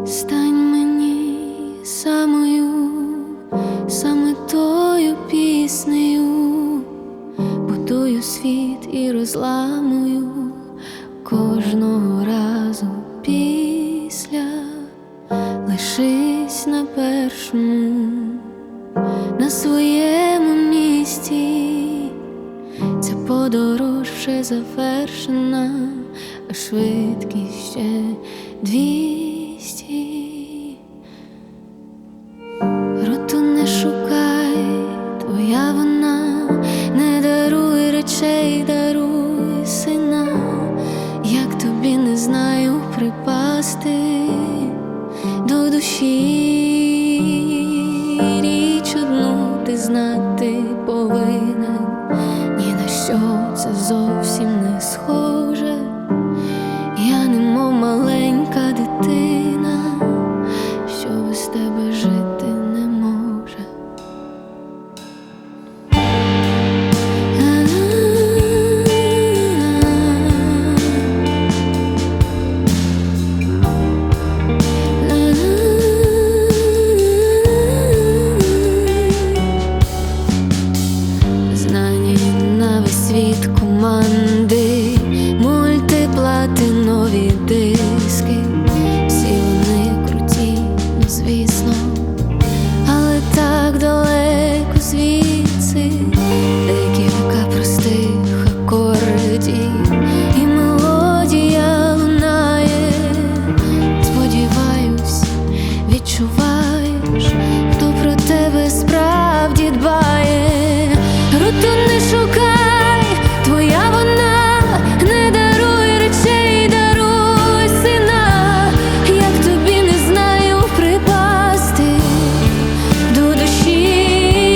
Стань мені саме тою піснею, будую світ і розламую кожного разу після. Лишись на першому, на своєму місці. Ця подорож вже завершена, а швидкість ще 200. Роту не шукай, твоя вона, не даруй речей, даруй сина. Як тобі не знаю припасти до душі, річ одну ти знати повинен, ні на що це зовсім не схоже. Я немов маленька дитина, що без тебе жити не може. Знані на весь світ команди, мультиплатинові диски. Всі вони круті, ну звісно, але так далеко звідси. Декілька простих акордів і мелодія лунає. Сподіваюсь, відчуваєш, хто про тебе справді дбає. Роту не шукай, твоя вона, не даруй речей, даруй сина. Як тобі не знаю припасти до душі,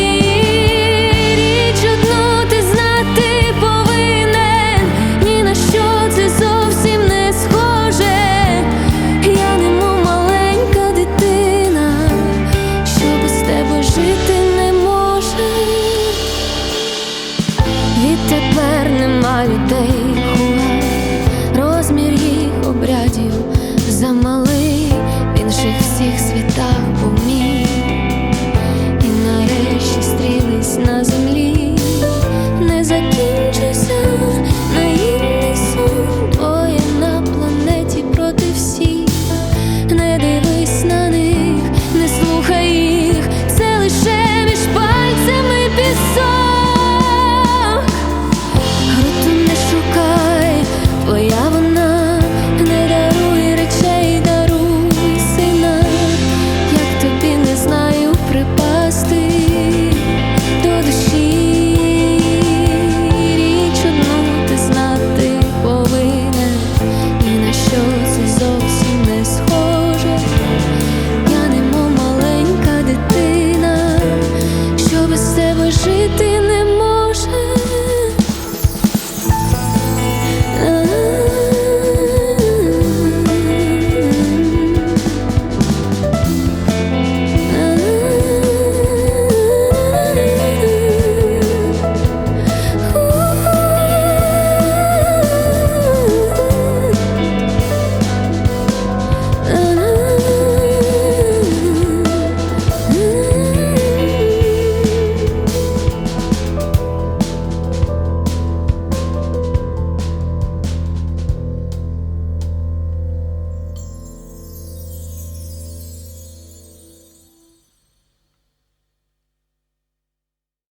річ одну ти знати повинен, ні на що це зовсім не схоже. Я немов маленька дитина, що без тебе жити не може. Відтепер нема людей хуа, розмір їх обрядів замалий. В інших всіх світах